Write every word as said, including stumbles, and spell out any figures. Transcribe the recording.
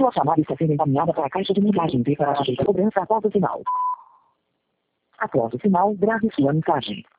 Sua chamada está sendo encaminhada para a caixa de mensagem B para sujeita cobrança após o sinal. Após o sinal, grave sua mensagem.